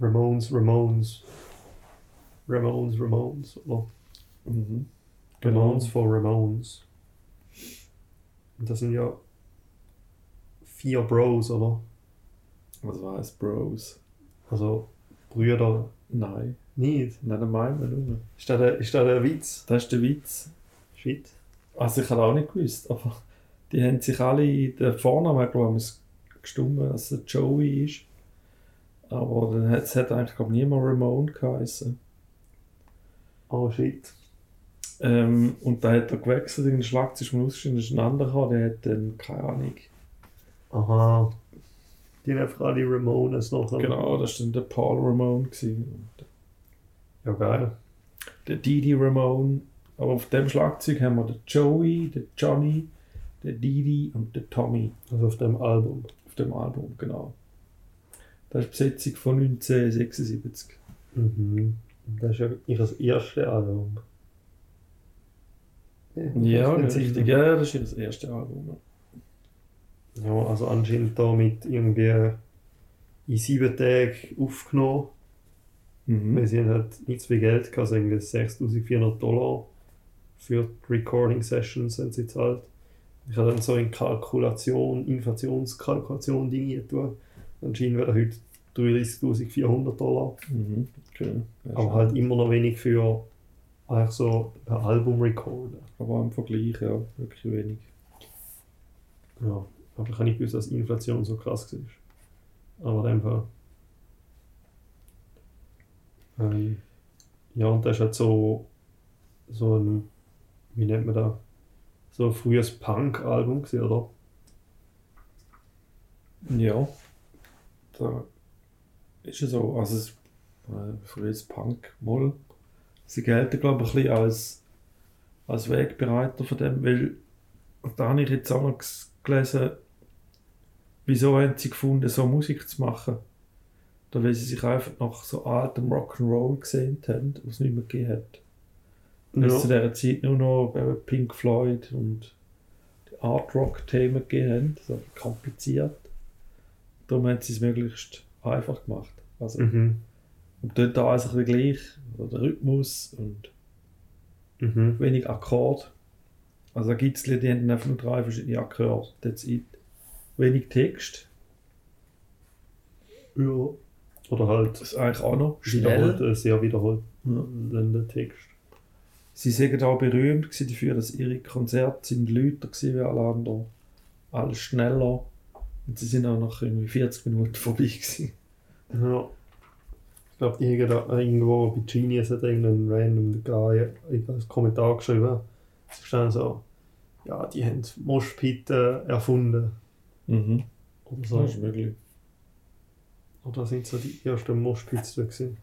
Ramones, oder? Mhm. Ramones von Ramones. Und das sind ja 4 Bros, oder? Was heisst Bros? Also Brüder. Nein, Nicht? nicht meinen wir nur. Ist das der Witz? Das ist der Witz. Shit. Also ich habe auch nicht gewusst, aber die haben sich alle, der Vorname, glaube ich, gestummt, dass es Joey ist. Aber dann hat eigentlich, glaube ich, niemand Ramone geheißen. Oh shit. Und da hat er gewechselt, in den Schlagzeug ist mal ausgeschrieben, das ist ein anderer gehabt, der hat dann, keine Ahnung. Aha. Die haben einfach alle Ramones noch. Genau, das war dann der Paul Ramone gewesen. Ja, geil. Der Didi Ramone. Aber auf dem Schlagzeug haben wir den Joey, den Johnny, den Didi und den Tommy. Also auf dem Album. Auf dem Album, genau. Das ist die Besetzung von 1976. Mhm. Das ist ja ihr erstes Album. Ja, richtig. Ja, das ist ihr erstes Album. Ja, also anscheinend damit irgendwie in 7 Tagen aufgenommen. Weil sie haben halt nicht so viel Geld gehabt, also irgendwie $6.400 für die Recording Sessions haben sie gezahlt. Ich habe dann so in Inflationskalkulation Dinge getan. Anscheinend wäre heute $33.400. Mhm. Okay. Aber halt immer noch wenig für eigentlich so ein Album recorden. Aber im Vergleich, ja, wirklich wenig. Ja, aber ich habe nicht gewusst, dass Inflation so krass war. Aber einfach. Ja, und das ist halt so ein, wie nennt man das? So ein frühes Punk-Album gewesen, oder? Ja, da ist es so. Also, frühes Punk mal. Sie gelten, glaube ich, ein bisschen als Wegbereiter von dem, weil da habe ich jetzt auch noch gelesen, wieso haben sie gefunden, so Musik zu machen. Da weil sie sich einfach nach so altem Rock'n'Roll gesehnt haben, was es nicht mehr gegeben hat. Weil es zu dieser Zeit nur noch Pink Floyd und die Art Rock Themen gegeben haben, so kompliziert. Darum haben sie es möglichst einfach gemacht. Also, und dort alles ein bisschen gleich, oder der Rhythmus und wenig Akkord. Also da gibt es Lieder, die haben einfach nur 3 verschiedene Akkorde. That's it. Wenig Text. Ja. Oder halt. Das ist eigentlich auch noch schnell. Sehr wiederholt. Der Text. Sie sind auch berühmt dafür, dass ihre Konzerte lauter waren wie alle anderen. Alles schneller. Und sie sind auch nach irgendwie 40 Minuten vorbei gewesen. Ja. Ich glaube, die haben da irgendwo bei Genius hat irgendein random Guy als Kommentar geschrieben. Es stand so, ja, die haben Moshpit erfunden. Mhm. Oder so. Das ist möglich. Oder sind so die ersten Moshpits da gewesen?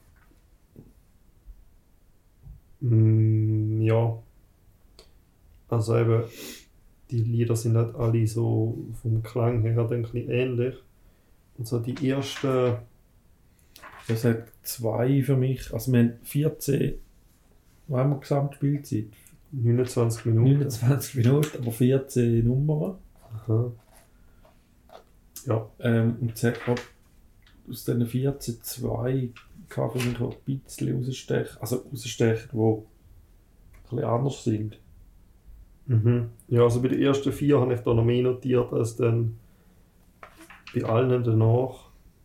Ja. Also eben, die Lieder sind halt alle so vom Klang her dann ein bisschen ähnlich. Und so die ersten. Das hat 2 für mich. Also wir haben 14, was haben wir Gesamtspielzeit? 29 Minuten. 29 Minuten, aber 14 Nummern. Aha. Ja. Und es hat gerade aus diesen 14 2 kann für mich auch ein bisschen rausstechen. Also rausstechen, die ein bisschen anders sind. Ja, also bei den ersten 4 habe ich da noch mehr notiert als dann bei allen danach.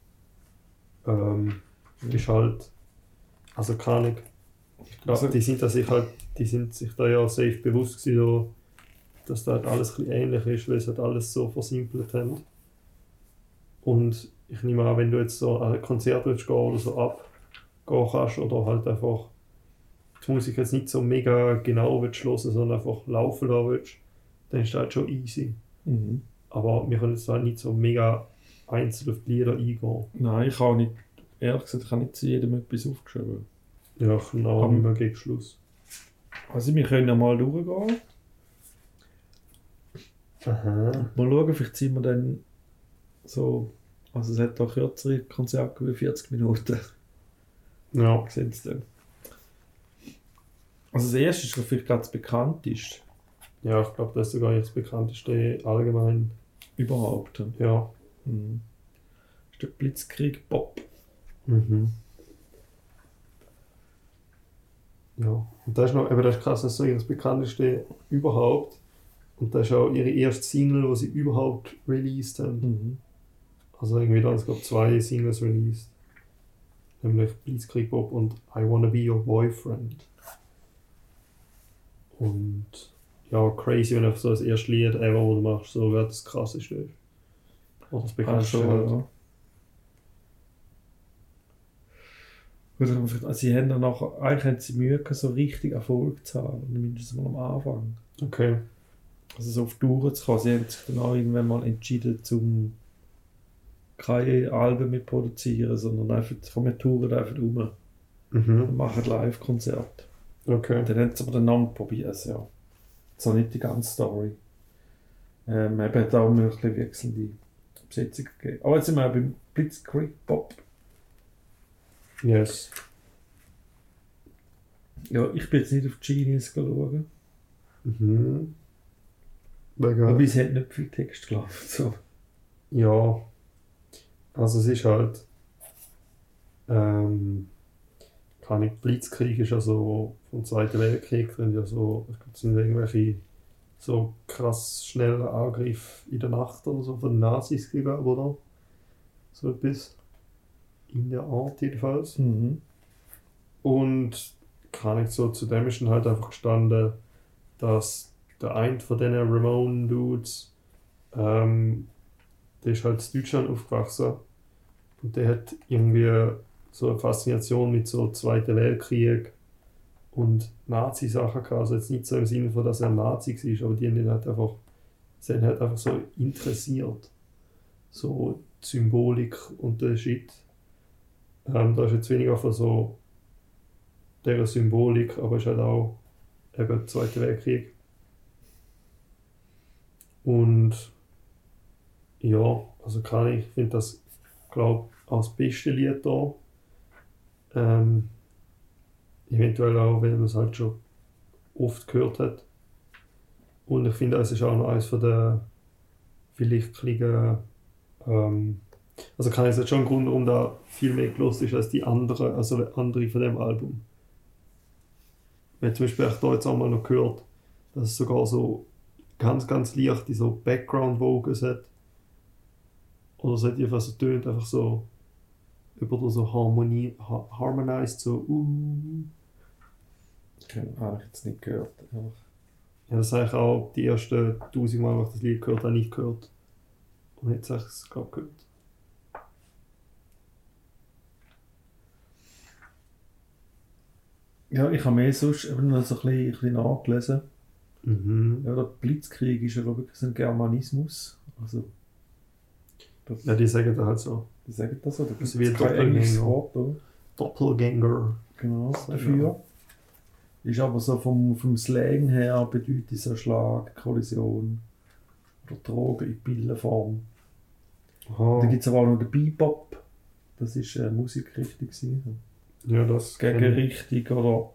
Ist halt, also keine Ahnung. Ich glaube, Also, die sind sich da ja safe bewusst gewesen, dass da halt alles ein bisschen ähnlich ist, weil sie halt alles so versimpelt haben. Und ich nehme an, wenn du jetzt so an ein Konzert willst gehen oder so abgehen kannst oder halt einfach die Musik jetzt nicht so mega genau willst hören, sondern einfach laufen lassen willst, dann ist das halt schon easy. Aber wir können jetzt halt nicht so mega einzeln auf die Lieder eingehen. Nein, ich habe nicht, ehrlich gesagt, ich habe nicht zu jedem etwas aufgeschrieben. Ja, genau, nicht mehr gegen Schluss. Also wir können ja mal durchgehen. Aha. Mal schauen, vielleicht sind wir dann so, also es hat auch kürzere Konzerte wie 40 Minuten. Ja. Sehen Sie dann. Also das erste ist vielleicht ganz bekanntest. Ja, ich glaube, das ist sogar jetzt das bekannteste allgemein. Überhaupt. Ja. Das ist der Blitzkrieg Pop. Ja. Und das ist noch, eben das ist krass, das ist so ihr bekannteste überhaupt. Und das ist auch ihre erste Single, die sie überhaupt released haben. Mhm. Also irgendwie da haben sie, glaube ich, 2 Singles released. Nämlich Blitzkrieg Bob und I Wanna Be Your Boyfriend. Und ja, crazy, wenn einfach so das erste Lied ever, wo du machst, so wer das krasseste ist. Oder das Ach bekannteste so, halt. ja. Also, sie haben dann nachher, eigentlich haben sie Mühe gehabt, so richtig Erfolg zu haben, mindestens mal am Anfang. Okay. Also so auf Touren zu kommen. Sie haben sich dann auch irgendwann mal entschieden, zum keine Alben mehr produzieren, sondern einfach, wir touren einfach rum und Mhm. machen Live-Konzerte. Okay. Und dann haben sie aber den Namen probiert, also ja. So nicht die ganze Story. Eben hat auch ein bisschen wechselnde Besetzung gegeben. Aber jetzt sind wir auch beim Blitzkrieg Pop. Yes. Ja, ich bin jetzt nicht auf Genius schauen. Mhm. Wegen, Aber es hat nicht viel Text gelaufen. So. ja, also es ist halt, keine Ahnung, Blitzkrieg ist ja so vom Zweiten Weltkrieg, wenn ja so, ich glaube, es sind irgendwelche so krass schnellen Angriffe in der Nacht oder so von den Nazis gegeben, oder? So etwas. In der Art jedenfalls. Mhm. Und kann ich so, zu dem ist dann halt einfach gestanden, dass der eine von diesen Ramone-Dudes, der ist halt in Deutschland aufgewachsen und der hat irgendwie so eine Faszination mit so Zweiten Weltkrieg und Nazi-Sachen gehabt. Also jetzt nicht so im Sinne von, dass er ein Nazi war, aber die haben ihn halt einfach, sie haben halt einfach so interessiert. So die Symbolik und der Shit. Da ist jetzt weniger von so dieser Symbolik, aber es ist halt auch eben Zweiter Weltkrieg. Und ja, also kann ich finde das, glaube auch das beste Lied da. Eventuell auch, weil man es halt schon oft gehört hat. Und ich finde, es ist auch noch eines von der vielleicht kleinen, also kann ich jetzt schon einen Grund, warum da viel mehr gelost ist als die anderen, also andere von dem Album. Weil zum Beispiel ich da jetzt auch mal noch gehört, dass es sogar so ganz, ganz leichte so Background Vocals hat. Oder es hat einfach so tönt, einfach so über so harmonized, so Ich habe ich jetzt nicht gehört. Einfach. Ja, das habe ich auch die ersten 1000 Mal, als ich das Lied gehört habe, nicht gehört. Und jetzt habe ich es, glaube ich, gehört. Ja, ich habe mehr sonst eben noch so ein bisschen nachgelesen. Mhm. Ja, der Blitzkrieg ist ja, glaube ich, ein Germanismus. Also, das, Ja, die sagen da halt so. die sagen das, oder? Das Das wird ist kein englisches Doppelgänger. Wort, oder? Doppelgänger. Genau, Ja. dafür. Ist aber so vom Slang her bedeutet so Schlag, Kollision oder Drogen in Pillenform. Aha. Dann gibt es aber auch noch den Bebop. Das ist Musikrichtung gewesen. Ja, das kenn ich. Gegenrichtung oder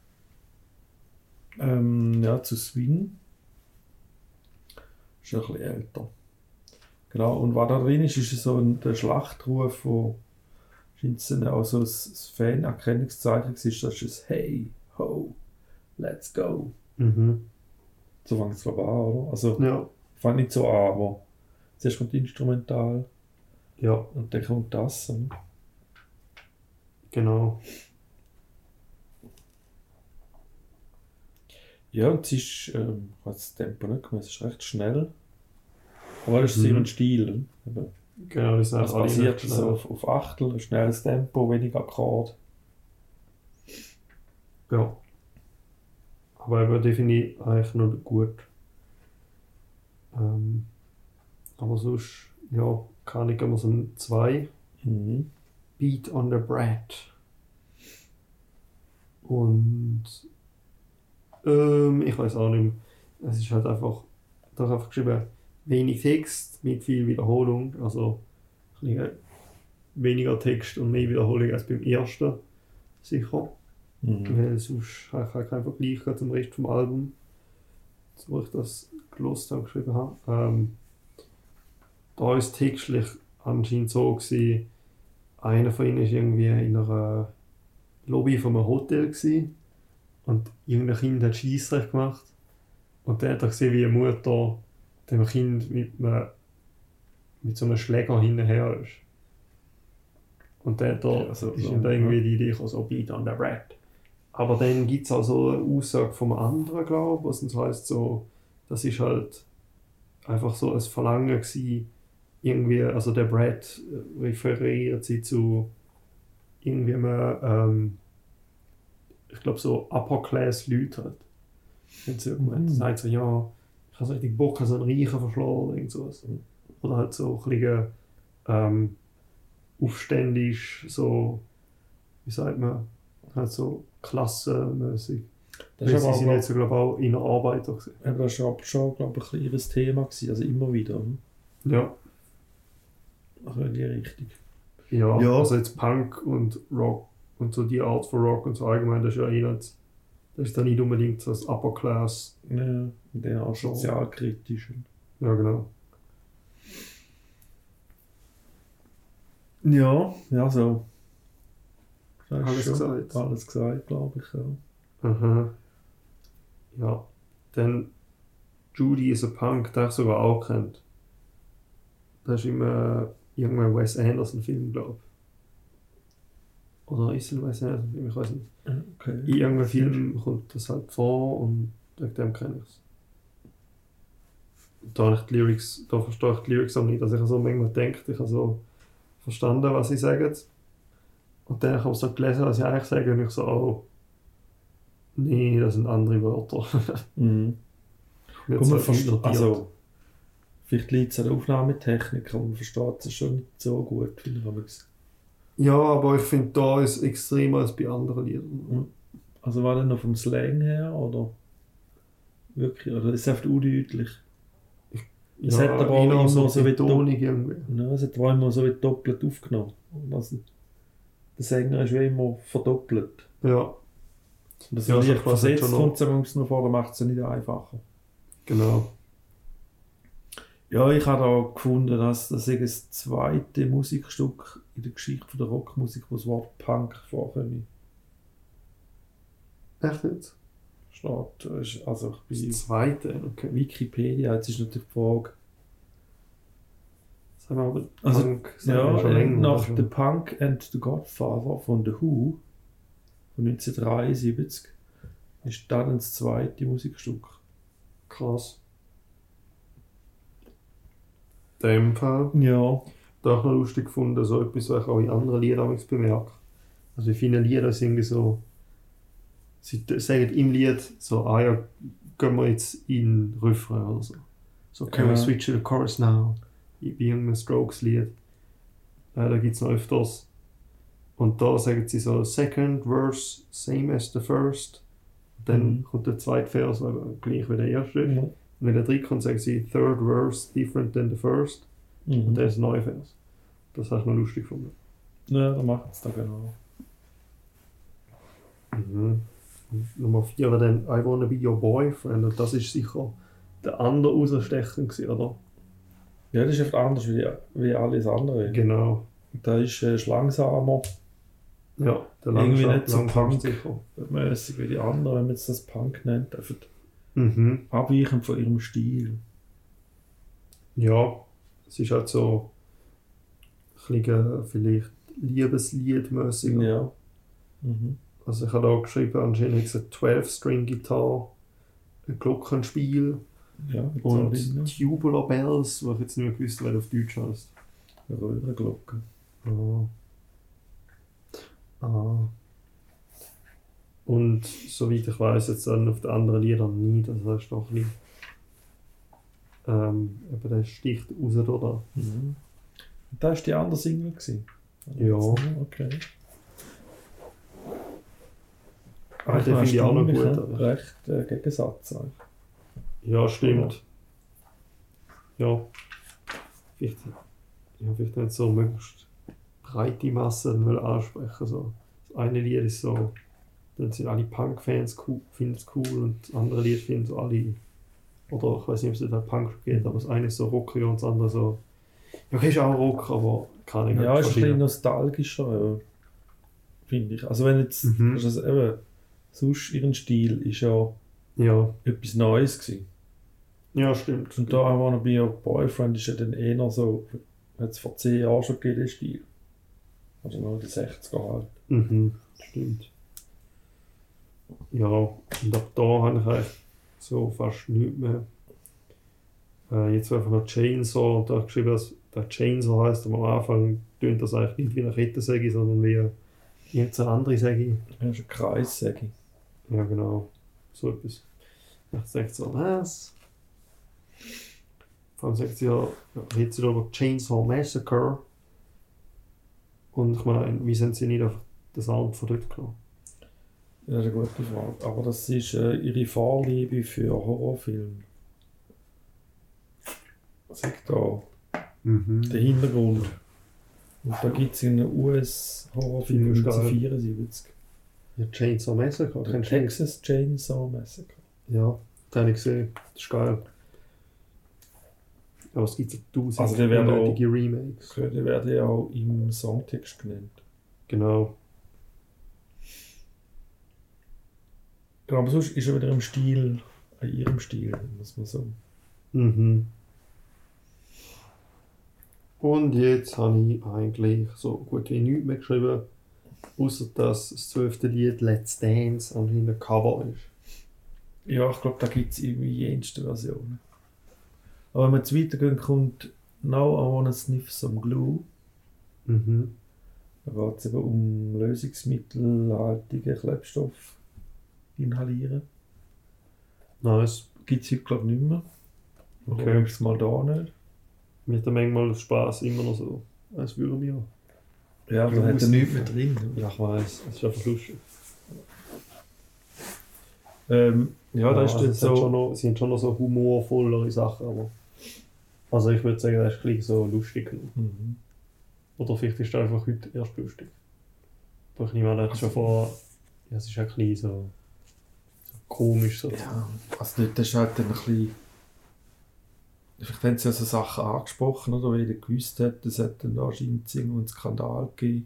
ja, zu Swing. Ist ein bisschen älter. Genau, und was da drin ist, ist so der Schlachtruf, wo scheint auch so ein Fan-Erkennungszeichen ist, das ist ein Hey, ho, let's go. Mhm. So fängt es glaube ich an, oder? Also, Ja, fängt nicht so an, aber zuerst kommt Instrumental ja, und dann kommt das. Oder? genau. Ja, und es ist, ich habe das Tempo nicht gemacht, es ist recht schnell. Aber das ist Mhm. ein Stil. Eben. Genau, die sind Also alle basiert recht so schnell. auf Achtel, schnelles Tempo, wenig Akkord. Ja. Aber eben definitiv eigentlich nur gut. Aber sonst, ja, kann ich immer so ein 2. Mhm. Beat on the Brat. Und ich weiß auch nicht mehr. Es ist halt einfach, da einfach geschrieben, wenig Text mit viel Wiederholung. Also ein bisschen weniger Text und mehr Wiederholung als beim ersten. Sicher. Mhm. Weil sonst habe ich keinen Vergleich gehabt zum Rest vom Album. Jetzt, wo ich das gelost habe, geschrieben habe. Da ist textlich anscheinend so gewesen, einer von ihnen war irgendwie in einer Lobby von einem Hotel gewesen, Und irgendein Kind hat Scheissrecht gemacht. Und dann hat er gesehen, wie eine Mutter dem Kind mit so einem Schläger hinterher ist. Und dann hat er, Also, ist so, ihm da irgendwie die Idee gekommen, so beat on the rat. Aber dann gibt es auch so eine Aussage vom anderen, glaube ich, was so heisst, so, das ist halt einfach so ein Verlangen gewesen, irgendwie, also der Brad referiert sie zu irgendwie einem, ich glaube so Upper-Class-Leute halt. Wenn sie irgendwann sagt so, ja, ich habe so richtig Bock, so einen Reichen verschlagen oder irgend sowas. Oder halt so ein bisschen aufständisch, so, wie sagt man, halt so klassenmäßig. Das Weil ist sie aber sind auch, jetzt, glaube ich, auch in der Arbeit auch gewesen. aber das ist aber schon, glaube ich, ein kleines Thema gewesen, also immer wieder. Ja. Also in die Richtung. Ja, Ja. also jetzt Punk und Rock und so die Art von Rock und so allgemein, das ist ja das ist dann nicht unbedingt so das Upper Class. Ja, und dann auch sozialkritisch. Ja, genau. Ja, ja, so. Das ist Alles schon gesagt. Alles gesagt, glaube ich. Ja. Aha. Ja. Dann Judy is a Punk, den ich sogar auch kennt. Das ist immer irgendein Wes Anderson-Film, glaube ich. Oder ist es ein Wes Anderson-Film? Ich weiß nicht. Okay. In irgendeinem Film kommt das halt vor und wegen dem kenne ich es. Da verstehe ich die Lyrics auch nicht. Also ich habe so manchmal gedacht, ich habe so verstanden, was sie sagen. Und dann habe ich so gelesen, was sie eigentlich sagen, und ich so, oh, nee, das sind andere Wörter. Mhm. Wird Guck mal, so notiert. also, vielleicht liegt es an der Aufnahmetechnik, aber man versteht es schon nicht so gut, finde ich. Aber Ja, aber ich finde, da ist es extremer als bei anderen Liedern. also war das noch vom Slang her, oder wirklich, oder ist es einfach undeutlich? Es hat aber auch immer so wie Betonung irgendwie. Ja, es hat aber auch immer so wie doppelt aufgenommen. Also, der Sänger ist wie immer verdoppelt. Ja, Und das Ja, leicht so quasi versetzt schon noch- kommt es aber noch vor, dann macht es ja nicht einfacher. genau. Ja, ich habe da gefunden, dass das ist das zweite Musikstück in der Geschichte von der Rockmusik, wo das Wort Punk vorkommt. Echt jetzt? Steht, also Das bei zweite, okay. Wikipedia, jetzt ist natürlich die Frage, Sagen wir aber, Also, Punk, sagen wir ja, schon länger. nach schon. The Punk and the Godfather von The Who von 1973 ist dann das zweite Musikstück. Krass. In dem Fall. Ja, Da habe ich noch lustig gefunden, so etwas, was ich auch in anderen Liedern bemerke. Also in vielen Liedern sind so, sie sagen im Lied so, ah ja, gehen wir jetzt in den Refrain oder so. So, can we Ja. switch to the chorus now? Bei irgendeinem Strokes-Lied. Da gibt es noch öfters. Und da sagen sie so, second verse, same as the first. Dann Mhm. kommt der zweite Vers, der gleich wie der erste ist. ja. Und wenn der dritte kommt, sagen sie, third verse, different than the first. Und Mhm. der ist ein neuer Vers. Das habe ich noch lustig gefunden. Ja, dann macht es da genau. Mhm. Und Nummer 4 war dann I Wanna Be Your Boyfriend. Und das ist sicher der andere Rausstecher gewesen, oder? Ja, das ist einfach anders wie alles andere. Genau. Da ist langsamer, Ja, der irgendwie langsam, nicht so langsam Punk sicher. mäßig wie die anderen, wenn man jetzt das Punk nennt. Einfach Mhm. abweichend von ihrem Stil. Ja, es ist halt so ein bisschen vielleicht Liebesliedmäßig. Ja. Mhm. Also ich habe da geschrieben, anscheinend ist es eine 12-String-Gitarre, ein Glockenspiel Ja, mit und Sardinen. Tubular Bells, was ich jetzt nicht mehr gewusst habe, was auf Deutsch heißt. Röhrenglocke. Ah. Ah. Und soweit ich weiß, jetzt dann auf den anderen Liedern nicht. Also das ist doch ein bisschen, eben der sticht raus da. Mhm. Und das war die andere Single gewesen? Ja. Okay. Ah, den finde ich auch noch gut. erstaunlich, Aber. Recht Gegensatz. eigentlich. Ja, stimmt. Ja. Vielleicht nicht so möglichst breite Massen ansprechen. So. Das eine Lied ist so, dann sind alle Punk-Fans cool, finden es cool und das andere Lied finden so alle, oder ich weiß nicht, ob es da Punk geht, aber das eine ist so rockiger und das andere so, ja, okay, ist auch Rock, aber kann ich Ja, ist ein bisschen verstehen. nostalgischer, finde ich. Also wenn jetzt, Mhm. das ist eben, sonst ihren Stil ist ja Ja, etwas Neues gewesen. ja, stimmt. Und da I Wanna Be Your Boyfriend ist ja dann eher so, hat es vor 10 Jahren schon gegeben, den Stil. Also noch in den 60er halt. Mhm, stimmt. Ja, und ab da habe ich eigentlich so fast nichts mehr. Jetzt einfach noch Chainsaw und da habe ich geschrieben, dass der Chainsaw heisst, aber am Anfang tönt das eigentlich nicht wie eine Kettensäge, sondern wie irgendeine andere Säge. Ja, ist ein Kreis, sage ich. Ja, genau. So etwas. Ich denke so, was? Vor allem sagt sie ja, redet sie da über Chainsaw Massacre. Und ich meine, wie sind sie nicht auf den Sound von dort genommen? Ja, das ist eine gute Frage. Aber das ist ihre Vorliebe für Horrorfilme. Sagt da der Hintergrund. Und da gibt es einen US-Horrorfilm Film ist geil. 1974. Ja, Chainsaw Massacre, Der kennst du den? Texas Chainsaw Massacre. Ja, den habe ich gesehen. Das ist geil. Aber es gibt so 1000 Also der wäre unnötige Remakes. Die werden ja auch im Songtext genannt. Genau. Genau, aber sonst ist er wieder im Stil, in ihrem Stil, muss man sagen. Mhm. Und jetzt habe ich eigentlich so gut wie nichts mehr geschrieben, außer dass das 12. Lied Let's Dance anscheinend ein Cover ist. Ja, ich glaube, da gibt es irgendwie jenste Versionen. Aber wenn man jetzt weitergehen, kommt Now I Wanna Sniff Some Glue. Mhm. Da geht es eben um lösungsmittelhaltige Klebstoff inhalieren. Nice. Gibt es heute, glaube ich, nicht mehr. Okay. Oder es mal da nicht. Mit der manchmal aus Spaß immer noch so, als würden wir. Ja, da hat er nichts mehr drin. Ja, ich weiss, es ist einfach lustig. Ja, da ist also jetzt es hat so. schon noch, sie haben schon noch so humorvollere Sachen, aber. Also ich würde sagen, das ist gleich so lustig genug. Mhm. Oder vielleicht ist es einfach heute erst lustig. Doch ich nehme an, das ist schon vor. Ja, es ist ein bisschen so komisch so. Ja, also dort ist halt dann ein bisschen. Vielleicht haben sie ja so Sachen angesprochen, oder? Weil jeder gewusst hat, es hat dann anscheinend irgendwo einen Skandal gegeben.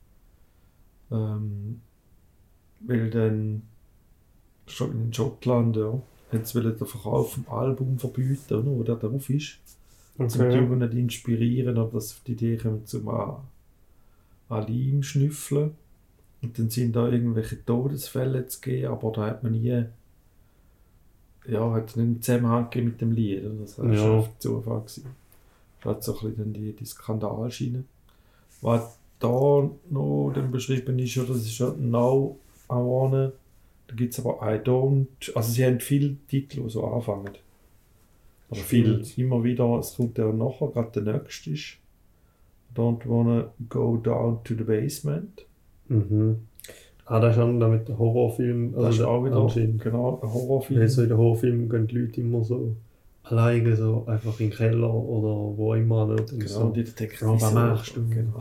Weil dann schon in Schottland, ja, haben sie den Verkauf vom Album verbieten, oder? Wo der drauf ist. Zum die Okay. Jungen nicht inspirieren, aber dass sie auf die Idee kommen, zum Leim schnüffeln. Und dann sind da irgendwelche Todesfälle zu geben, aber da hat man nie. Ja, hat nicht einen Zusammenhang gegeben mit dem Lied. Oder? Das war Ja. schon auf Zufall gewesen. Da hat so ein bisschen dann die Skandalschiene. Was da noch dann beschrieben ist, oder, das ist ja Now I Wanna, da gibt es aber I Don't. Also sie haben viele Titel, die so anfangen. Aber viel, Stimmt. immer wieder, es kommt ja nachher, gerade der nächste ist Don't Wanna Go Down to the Basement. Mhm. Ah, das ist auch noch mit dem Horrorfilm. Das ist der- auch wieder anscheinend. genau ein Horrorfilm. Weil so in den Horrorfilmen gehen die Leute immer so alleine so einfach in den Keller oder wo immer. Nicht? Und Genau, so. die Detektive. Ja, was machst du? Genau.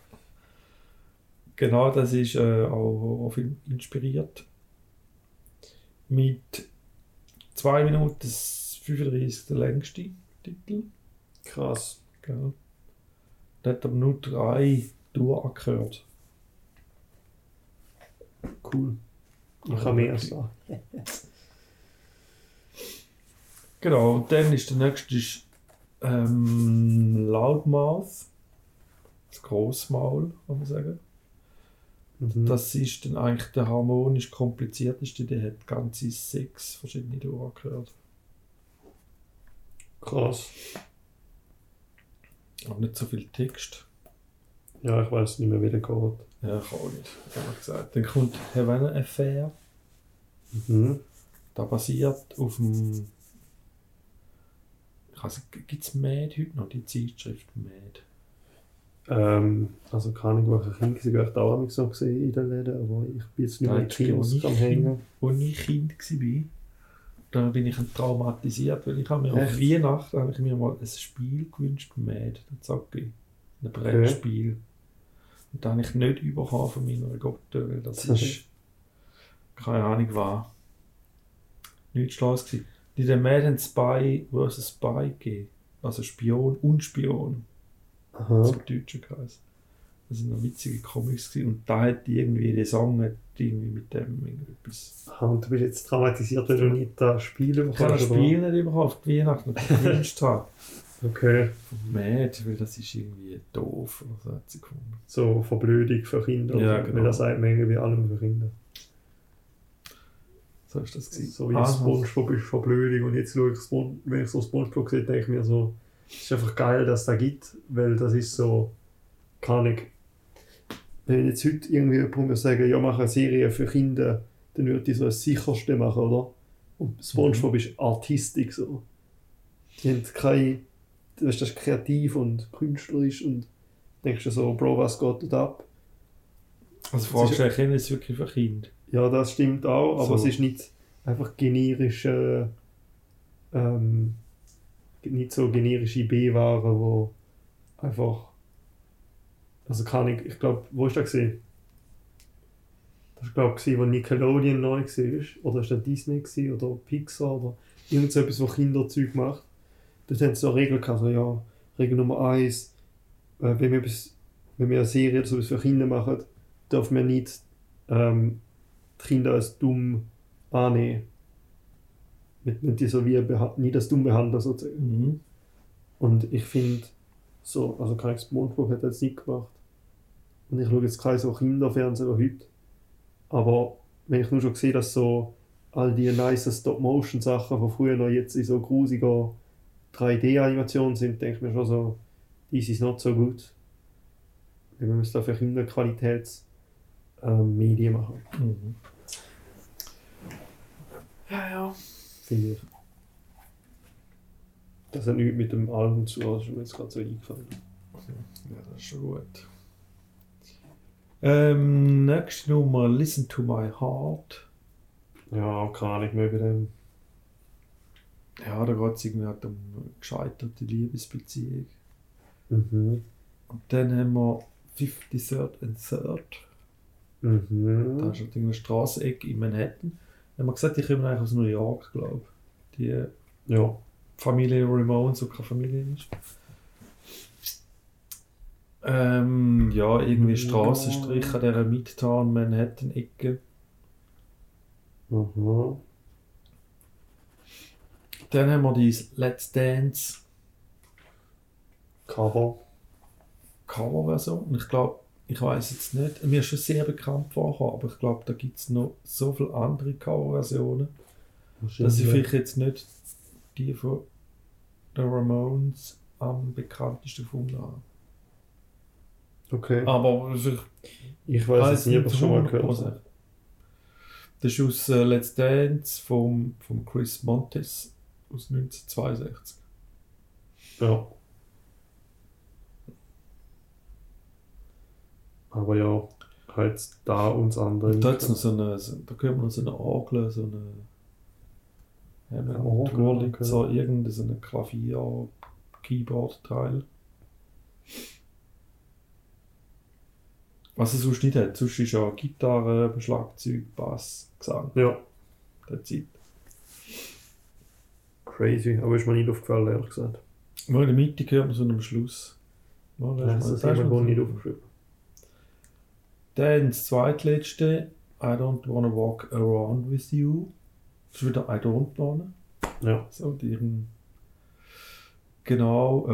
Genau, das ist auch Horrorfilm inspiriert. Mit 2 Minuten 35 der längste Titel. Krass. Genau. Da hat aber nur 3 durchgehört. Cool. Ich kann mehr sagen. Genau, und dann ist der nächste ist, Loudmouth. Das Grossmaul, kann man sagen. Mhm. Das ist dann eigentlich der harmonisch komplizierteste, der hat ganze 6 verschiedene durchgehört. Krass. Aber nicht so viel Text. Ja, ich weiß nicht mehr, wie der geht. Ja, ich auch nicht, ehrlich gesagt. Dann kommt Havana Affair. Mhm. Das basiert auf dem. Gibt es Mad heute noch, die Zeitschrift Mad? Also keine Ahnung, wo ich ein Kind war, ich auch nicht so gesehen in den Läden, aber ich bin jetzt nicht mehr Nein, in Kinos als am ich Hängen. Als ich Kind war, da bin ich traumatisiert, weil ich habe mir auf Echt? Weihnachten habe ich mir mal ein Spiel gewünscht, Mad, das sage ich. Ein Brettspiel. Und da habe ich nicht bekommen von meiner Gotte, weil das ist keine Ahnung was. Nichts Schlaues gewesen. Die den Mad and Spy vs. Spy gegeben. Also Spion und Spion. Aha. Zum Deutschen geheißen. Das sind noch witzige Comics gewesen. Und da hat irgendwie der Song hat irgendwie mit dem irgendetwas. Und du bist jetzt traumatisiert, weil du nicht das Spiel Ich kann das Spiel nicht überhaupt auf die Weihnachten gewünscht haben. Okay. Mad, weil das ist irgendwie doof. Oder so hat sie gefunden. So Verblödung für Kinder. Ja, Weil genau. das sagt man irgendwie allem für Kinder. So ist das gewesen. So wie Spongebob ist Verblödung. Und jetzt schaue ich wenn ich so Spongebob sehe, denke ich mir so, es ist einfach geil, dass es das gibt, weil das ist so, kann ich. Wenn jetzt heute irgendwie jemand mir sagen, ja, mach eine Serie für Kinder, dann würde ich so das Sicherste machen, oder? Und Spongebob ist Artistik so. Die haben keine, das ist kreativ und künstlerisch und denkst du so, Bro, was geht da ab? Also fragst du eigentlich, ist es wirklich für Kinder? Ja, das stimmt auch, aber So. es ist nicht einfach generische, nicht so generische B-Ware, wo einfach, also kann ich glaube, wo ist das gesehen? Das war glaube ich, wo Nickelodeon neu war, oder ist das Disney gewesen, oder Pixar oder irgend so etwas, wo Kinderzeug macht. Dort haben sie so Regeln gehabt, so, ja, Regel Nummer 1, wenn wir eine Serie oder sowas für Kinder machen, dürfen wir nicht die Kinder als dumm annehmen. Nicht die so wie nicht als dumm behandeln sozusagen. Mhm. Und ich finde, so, also kein Spongebob hat das nicht gemacht. Und ich schaue jetzt kein so Kinderfernsehen heute. Aber wenn ich nur schon sehe, dass so all die nice Stop-Motion-Sachen von früher noch jetzt in so grusiger 3D-Animationen sind, denke ich mir schon so, this is not so good. Wir müssen da für Kinder Medien machen. Mhm. Ja. Finde ich. Das hat nichts mit dem Album zu tun, das ist mir jetzt gerade so eingefallen. Ja, das ist schon gut. Nächste Nummer, Listen to My Heart. Ja, keine Ahnung mehr bei dem. Ja, da geht es irgendwie halt um eine gescheiterte Liebesbeziehung. Mhm. Und dann haben wir 53rd and 3rd. Mhm. Da ist halt eine Strassenecke in Manhattan. Haben wir gesagt, die kommen eigentlich aus New York, glaube ich. Die Ja. Familie Ramones, so keine Familie ist. Ja, irgendwie Strassenstrich an dieser Midtown-Manhattan-Ecke. Mhm. Dann haben wir die Let's Dance Cover. Coverversion. Und ich glaube, ich weiß jetzt nicht, mir ist schon sehr bekannt vorgekommen, aber ich glaube, da gibt es noch so viele andere Coverversionen, dass ich vielleicht jetzt nicht die von den Ramones am bekanntesten gefunden habe. Okay. Aber Ich weiß es nicht, ob ich schon mal gehört 100%. habe. Das ist aus Let's Dance vom Chris Montes aus 1962. Ja. Aber ja, halt da uns andere. Und da hat's noch da gehört man noch so eine Orgel, so eine Orgel, Wurlitzer, okay. irgendein so ein Klavier-Keyboard-Teil. Was es sonst nicht hat. Sonst ist ja Gitarre, Schlagzeug, Bass, Gesang. Ja, Der Zeit. crazy. Aber ist mir nicht aufgefallen, ehrlich gesagt. Mal in der Mitte gehört man so am Schluss. Ja, Das ist immer nicht aufgeschrieben. Dann das zweitletzte, I don't wanna walk around with you. Das ist wieder I don't wanna. Ja. So, deren. Genau,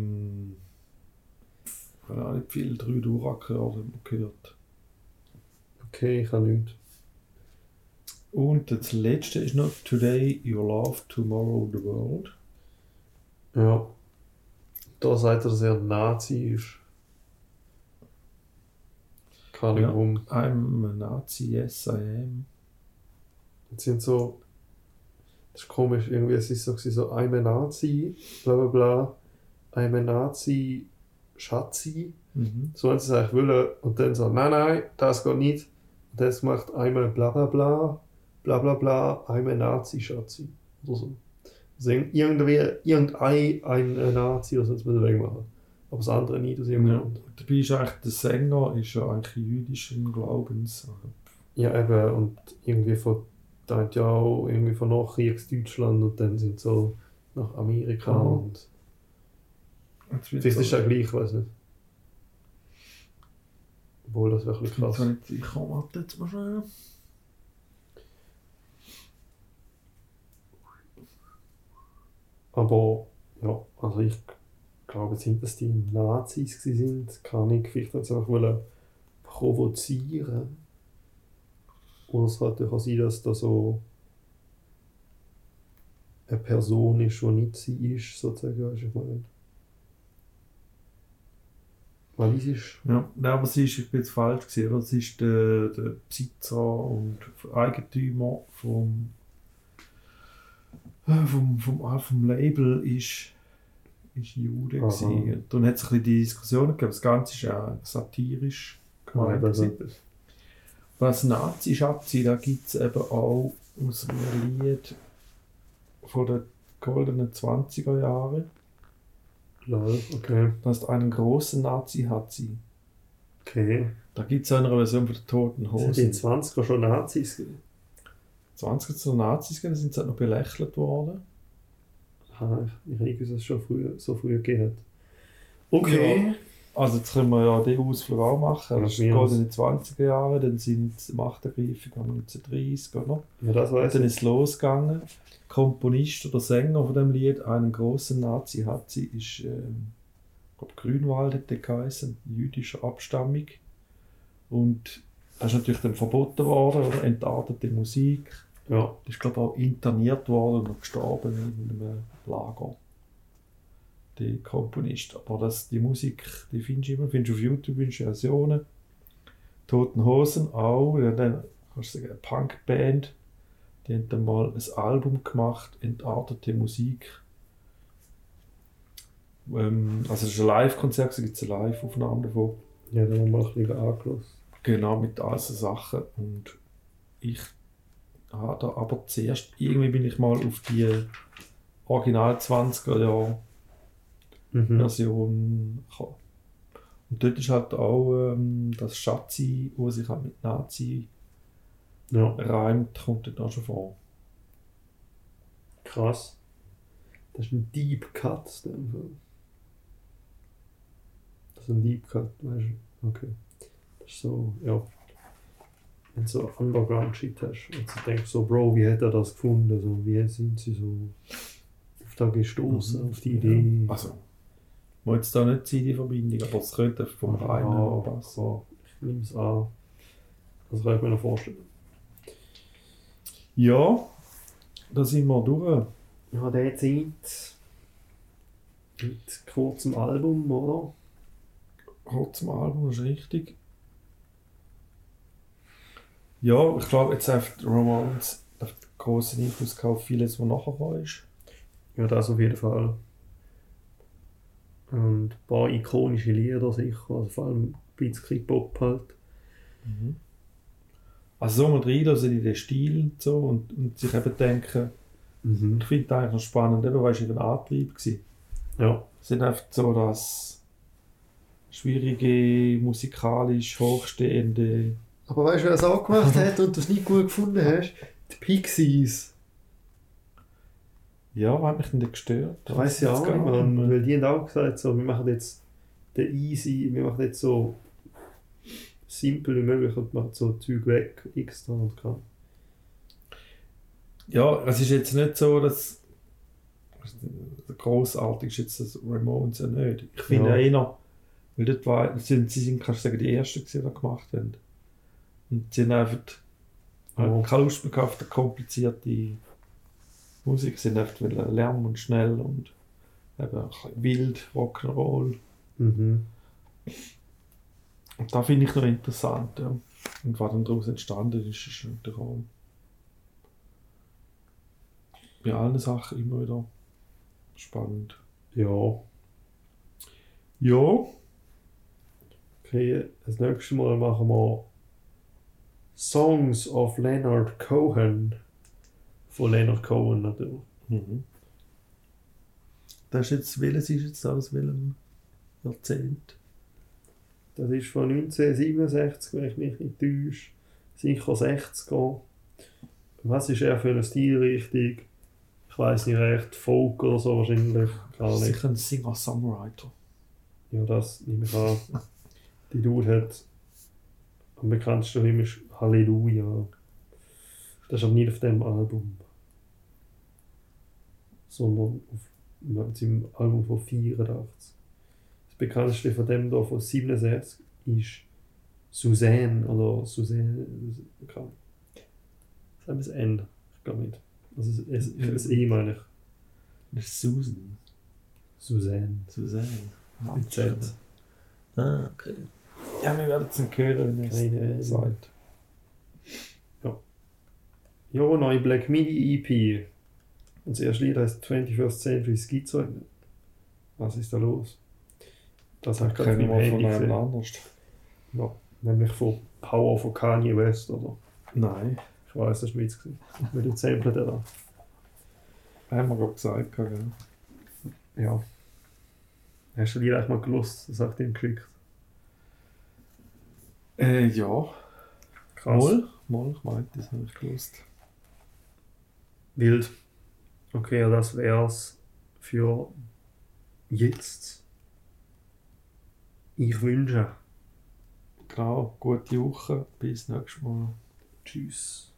ich habe auch nicht viel 3 Duracker gehört. Okay, ich habe nichts. Und das letzte ist noch Today Your Love, Tomorrow the World. Ja. Da sagt er, dass er ein Nazi ist. Keine Ahnung warum. I'm a Nazi, yes I am. Das sind so. Das ist komisch, irgendwie, es ist so, I'm a Nazi, bla bla bla. I'm a Nazi, Schatzi. Mhm. So haben sie es eigentlich wollen. Und dann so, nein, das geht nicht. Und das macht einmal bla bla bla, bla bla bla, I'm a Nazi, Schatzi. Oder so. Also irgendein Nazi, oder so, das müssen wir wegmachen. Aber das andere nicht aus irgendeinem Ja. Grund. Dabei ist eigentlich der Sänger ist ja eigentlich jüdischen Glaubens. Ja, eben, und irgendwie da hat ja auch irgendwie von Nachkriegsdeutschland und dann sind so nach Amerika und Jetzt wird vielleicht ist so- es auch gleich, ich weiß nicht. Obwohl, das wäre ein bisschen krass. Ich komme warte jetzt mal schnell. Aber, ja, also ich glaube jetzt nicht, dass die Nazis sind. Kann ich vielleicht jetzt einfach wollen provozieren. Oder es kann natürlich auch sein, dass da so eine Person ist, die nicht sie ist, sozusagen, weißt du, ich meine. Weil es ist... Ja, nein, aber ich bin jetzt falsch gesehen, oder? Es ist der Besitzer und Eigentümer vom Label ist Jude Aha. gewesen. Dann hat es ein bisschen die Diskussion gegeben, das Ganze ist ja satirisch gemeint. das gewesen. Was Nazi-Schatzi, da gibt es eben auch aus einem Lied von den goldenen 20er Jahren. Lol, okay. Das ist einen großen Nazi hat sie. Okay. Da gibt es eine Version von der Toten Sind die in Hosen. den 20er schon Nazis gewesen? 20 zu Nazis gegeben, da sind sie halt noch belächelt worden. Ich habe nicht gewusst, dass es schon so früh gegeben hat. Okay. Ja, also jetzt können wir ja den Ausflug auch machen. Das Ja, geht in den 20er Jahren, dann sind Machtergreifung 1930, oder? Ja, das Und weiß dann ich. ist es losgegangen. Komponist oder Sänger von dem Lied, einen großen Nazi hat sie, ist, ich glaube Grünwald hat der geheißen, jüdischer Abstammung. Und das ist natürlich dann verboten worden, oder? Entartete Musik. Ja. Das ist, glaube ich, auch interniert worden und gestorben in einem Lager. Der Komponist. Aber die Musik, die findest du immer, findest du auf YouTube, findest du Versionen. Toten Hosen auch, ja, dann kannst du sagen, eine Punkband. Die haben dann mal ein Album gemacht, entartete Musik. Also das ist ein Live-Konzert, da gibt es eine Live-Aufnahme davon. Ja, dann haben wir ein bisschen angelassen. Genau, mit all so Sachen. Und ich habe da aber zuerst, irgendwie bin ich mal auf die Original 20er Jahre Version gekommen. Und dort ist halt auch das Schatzi, wo sich halt mit Nazi Ja, reimt, kommt dort auch schon vor. krass. Das ist ein Deep Cut. in dem Fall. Das ist ein Deep Cut, weißt du? Okay. Das ist so, ja. Wenn du so Underground-Shit hast und du denkst so, Bro, wie hat er das gefunden? So, wie sind sie so auf da gestoßen, auf die Idee? Ja. Also, muss jetzt da nicht sein, die Verbindung, aber es könnte vom Reim her passen. Ja, ich nehme es an. Das kann ich mir noch vorstellen. Ja, da sind wir durch. Ja, der Zeit mit kurzem Album, oder? Kurz zum Album, das ist richtig. Ja, ich glaube, jetzt hat Ramones einen grossen Einfluss gehabt auf vieles, was nachher gekommen ist. Ja, das auf jeden Fall. Und ein paar ikonische Lieder sicher, also vor allem ein bisschen Pop halt. Also so mal reinlassen in den Stil und so und sich eben denken, ich finde das eigentlich noch spannend, eben, weil es ein Antrieb war. Ja. Es sind einfach so das schwierige, musikalisch hochstehende. Aber weißt du, wer es auch gemacht hat und du es nicht gut gefunden hast? Die Pixies. Ja, was hat mich denn da gestört? Das weiss ich auch nicht, Mann. Weil die haben auch gesagt, so, wir machen jetzt den easy, wir machen jetzt so simpel wie möglich und machen so Zeug weg, extra und kann. Ja, es ist jetzt nicht so, dass grossartig ist jetzt das Ramones ja nicht. Ich finde Ja. eher, weil dort sie sind, kannst du sagen, die Ersten, die das gemacht haben. Und sie haben einfach keine Lust mehr gehabt auf die komplizierte Musik. Sie haben einfach Lärm und schnell und eben ein bisschen wild, Rock'n'Roll. Mhm. Und das finde ich noch interessant. Ja. Und was dann daraus entstanden ist, ist natürlich auch bei allen Sachen immer wieder spannend. Ja. Ja, Okay, das nächste Mal machen wir Songs of Leonard Cohen. Von Leonard Cohen natürlich. das ist jetzt, welches ist jetzt aus welchem Jahrzehnt? Das ist von 1967, wenn ich mich nicht täusche. Sicher 60er. Was ist er für eine Stilrichtung? Ich weiß nicht recht. Folk oder so wahrscheinlich. Gar nicht. Sicher ein Singer-Songwriter. Ja, das nehme ich an. Die Dude hat am bekanntesten von ihm ist Halleluja. Das ist aber nicht auf dem Album. Sondern auf seinem Album von 84. Das bekannteste von dem hier von 67 ist Suzanne oder Suzanne. Das ist ein N. Ich glaube nicht. Also das E meine ich. Das ist Susan. Suzanne. Susanne. Mit Z. Ah, okay. Ja, wir werden es nicht hören, wenn Keine Ahnung. es sagt. Ja, neue Black Midi EP. Und das erste Lied heißt 21st Century Schizo. Was ist da los? Das habe ich gerade auf Kennen meinem wir von Handy einem gesehen. anders. Ja, nämlich von Power von Kanye West, oder? Nein. Ich weiß, das war Witz. Mit dem Sample da. Haben wir gerade gesagt, gell? Ja. Hast du die eigentlich mal gelost? Das habe ich dir geschickt. Ja. Krass. Mal, ich meinte, das habe ich gewusst. Wild. Okay, ja, das wär's für jetzt. Ich wünsche. Genau, gute Woche. Bis nächstes Mal. Tschüss.